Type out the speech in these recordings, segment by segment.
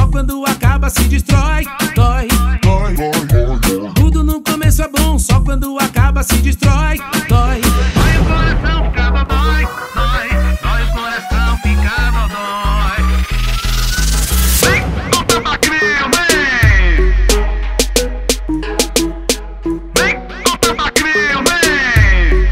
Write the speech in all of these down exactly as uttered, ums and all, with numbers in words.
quando acaba se destrói. Dói, dói, dói. Tudo no começo é bom, só quando acaba se destrói. Dói, Dói o coração, ficava dói, dói, dói o coração, ficava dói. Vem, volta pra crio, vem. Vem, volta pra crio, vem.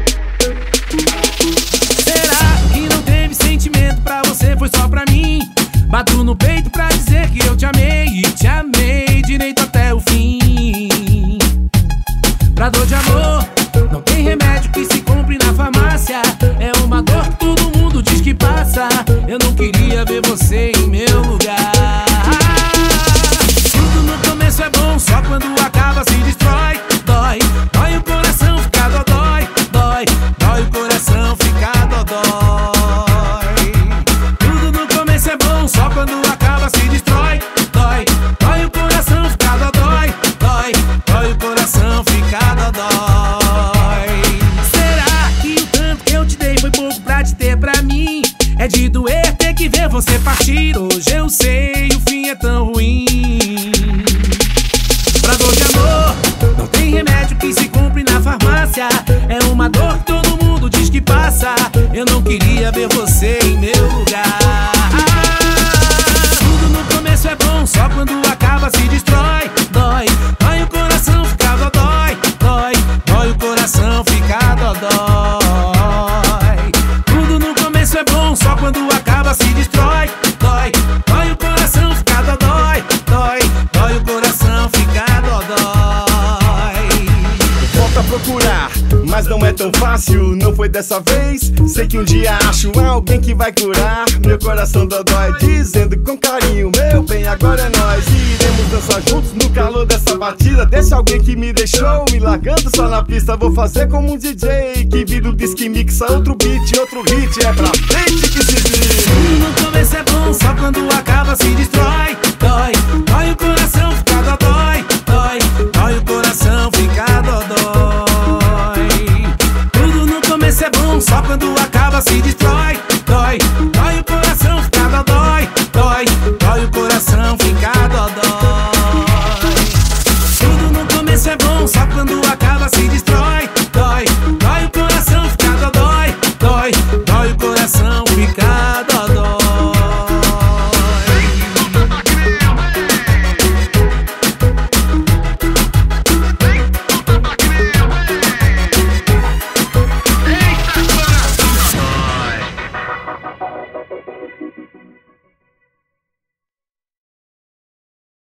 será que não teve sentimento pra você, foi só pra mim? Bato no peito pra dizer que eu te amei e te amei direito até o fim. Pra dor de amor não tem remédio que se compre na farmácia. É uma dor que todo mundo diz que passa. Eu não queria ver você em meu lugar. Tudo no começo é bom, só quando acaba se destrói. Dói, dói o coração, fica dodói. Dói, dói o coração, fica dodói. Tudo no começo é bom, só quando acaba se destrói. Dói, dói o coração, fica dodói. Dói, dói o coração, fica dodói. Será que o tanto que eu te dei foi pouco pra te ter pra mim? É de doer ter que ver você partir. Hoje eu sei, o fim é tão ruim. Pra dor de amor não tem remédio que se compre na farmácia. É uma dor que todo mundo diz que passa. Eu não queria ver você em meu lugar. Tudo no começo é bom, só quando acaba se destrói. Dói, dói o coração, fica dodói. Dói, dói o coração, fica dodói. Tudo no começo é bom, só quando acaba se destrói. Dói, dói o coração, fica dodói. Dói, dói o coração, fica dodói. Volta a procurar, mas não é tão fácil, não foi dessa vez. Sei que um dia acho alguém que vai curar meu coração dodói, dizendo com carinho: meu bem, agora é nós. E iremos dançar juntos no calor dessa batida. Deixa alguém que me deixou me largando só na pista. Vou fazer como um D J que vira o disco e mixa outro beat, outro hit. É pra frente que se diz. Tudo no começo é bom, só quando acaba se destrói. Dói, dói o coração, fica dodói. Dói, dói o coração,